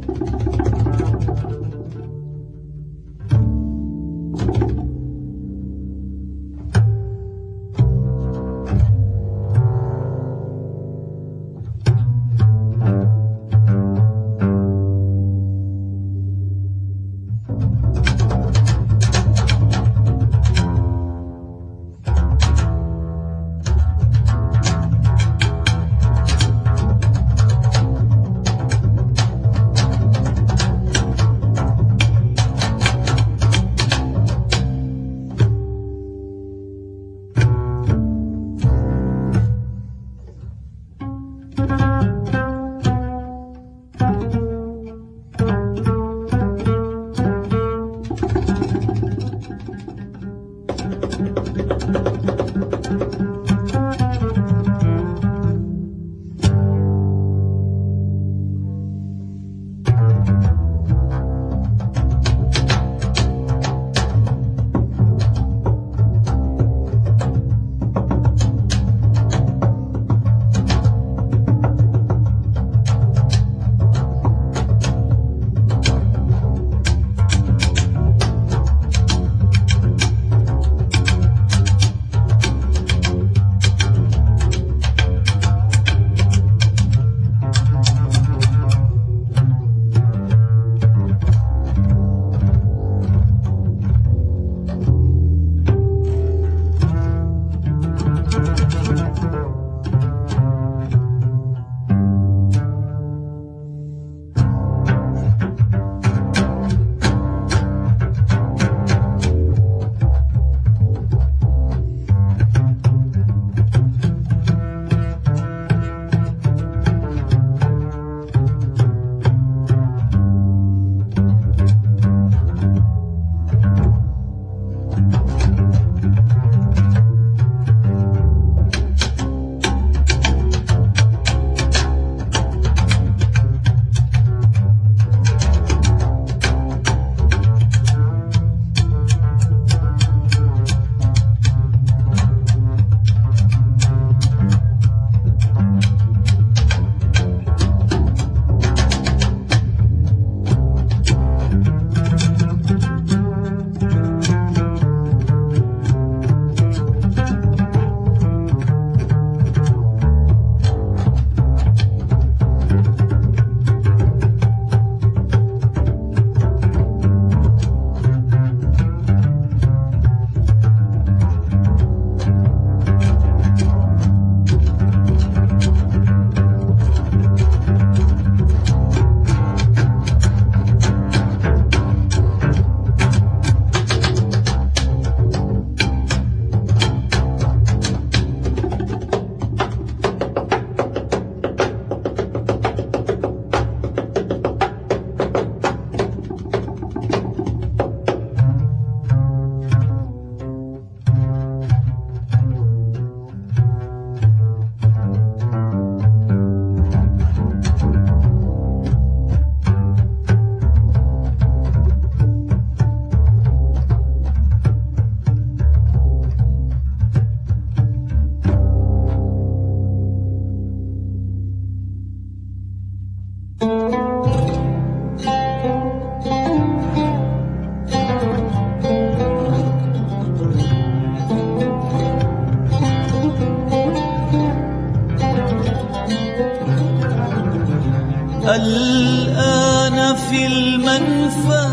الآن في المنفى،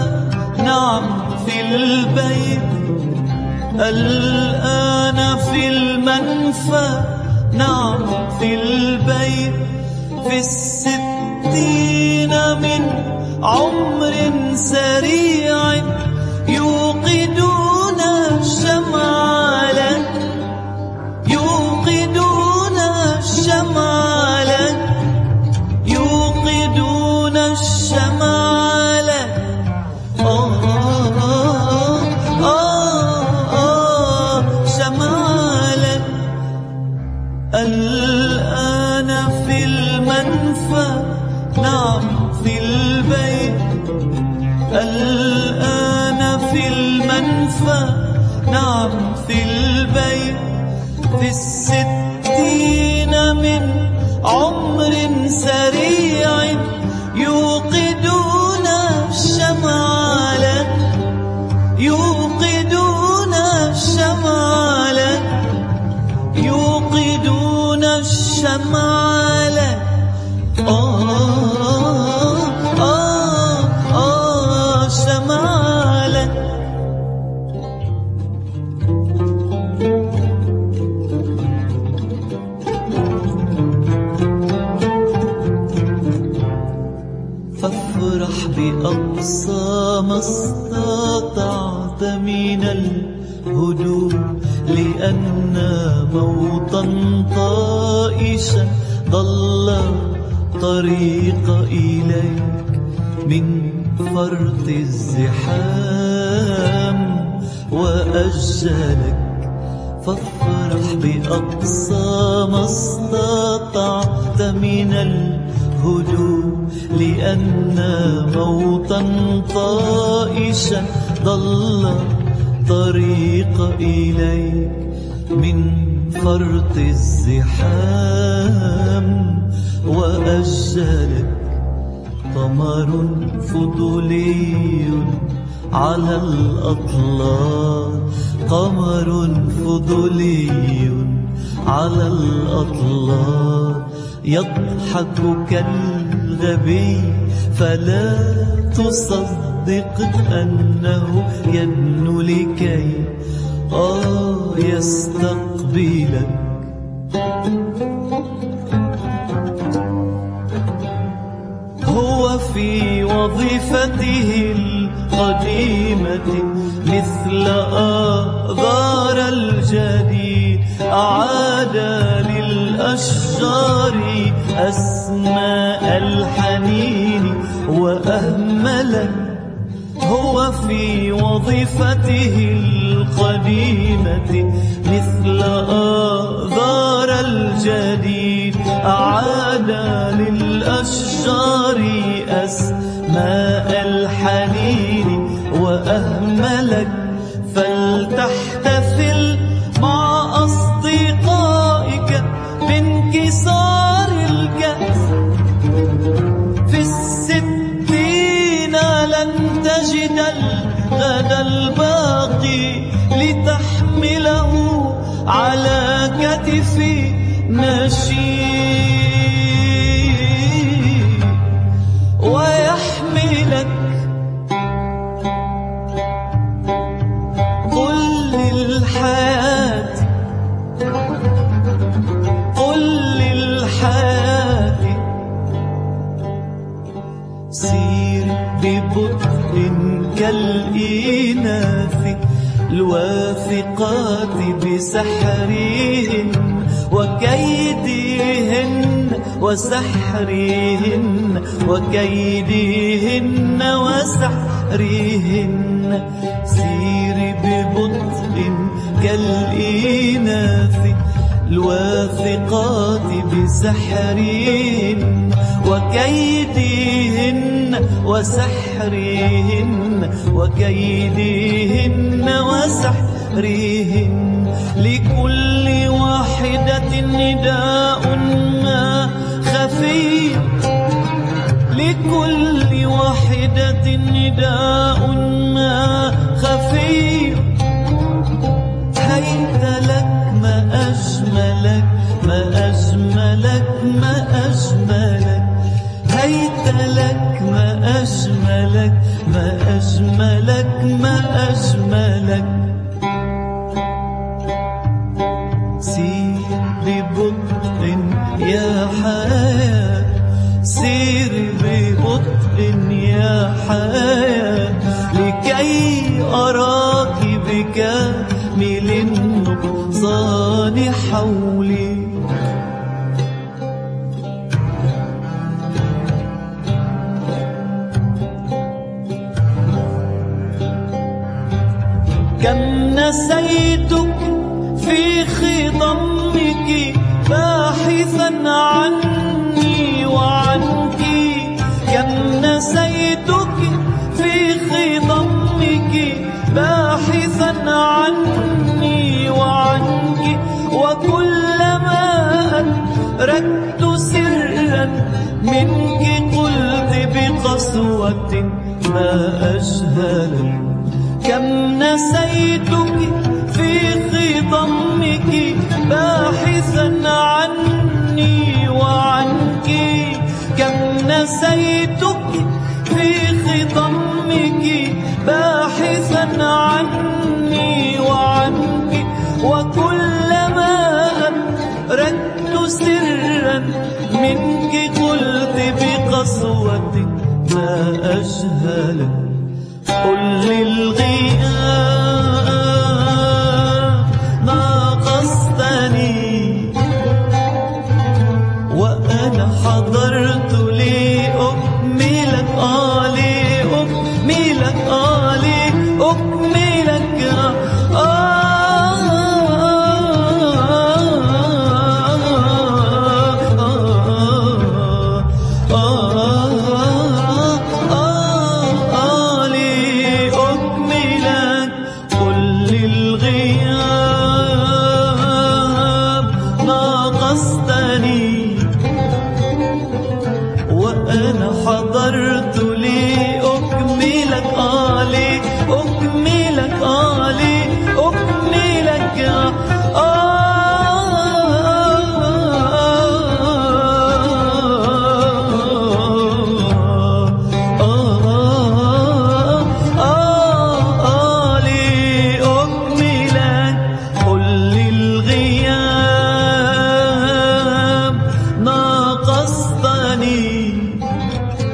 نعم في البيت. الآن في المنفى، نعم في البيت. في 60 من عمر سريع يوقدون الشمع لك، يوقدون الشمع لك، يوقدون الشمع لك. شمع لك. الآن في المنفى، نعم في البيت. الآن في المنفى، نعم في البيت. في 60 من عمر سريع يوقدون فافرح بأقصى ما استطعت من الهدوء، لأن موطا طائشا ضل طريق إليك من فرط الزحام وأجلك. فافرح بأقصى ما استطعت من الهدوء، لأن موطا طائشا ضل طريق إليك من فرط الزحام وأجلك. قمر فضولي على الأطلال، قمر فضولي على الأطلال، يضحك كالغبي فلا تصدق أنه يدنو لكي يستقبلك. هو في وظيفته القديمة مثل آذار الجديد أعاد للأشجار أسماء الحنين وأهمل. هو في وظيفته القديمة مثل آذار الجديد أعاد للأشجار أسماء الحنين وأهملك. فلتحتفل مع أصدقائك بانكسار الكأس. في الستين لن تجد الغد الباقي لتحمله على كتف نشيد ويحملك. قل للحياة سير ببطء كالإناث الواثقات بسحرهن وكيدهن وسحرهن وكيدهن وسحرهن. سير ببطء كالإناث الواثقات بسحرهن وكيدهن وسحرهن وكيدهن وسحرهن. لكل واحدة نداء ما خفي، لكل واحدة نداء ما خفي. هيت لك ما أجملك ما أجملك ما أجملك، هيت لك ما أجملك ما أجملك ما أجملك. سير ببطء يا حياة، سير ببطء يا حياة، لكي أراك بكامل النقصان حولي. كم نسيتك في خضمك باحثا عني وعنك، كم نسيتك في خضمك باحثا عني وعنك. وكلما أدركت سرا منك قلت بقسوة ما أجهلك. كم نسيتك في خضمك باحثا عني وعنك، كم نسيتك في خضمك باحثا عني وعنك. وكلما أدركت سرا منك قلت بقسوة ما أجهلك. قل للغياب ناقصتني وأنا حضرت لأكملك لأكملك لأكملك قل للغياب ناقصتني وأنا حضرت لأكملك لأكملك لأكملك لأكملك. قل للغياب ناقصتني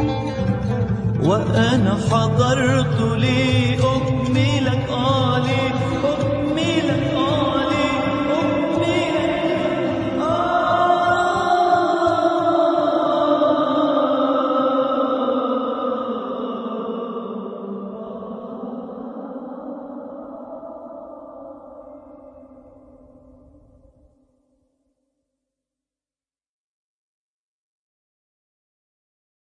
وأنا حضرت لأكملك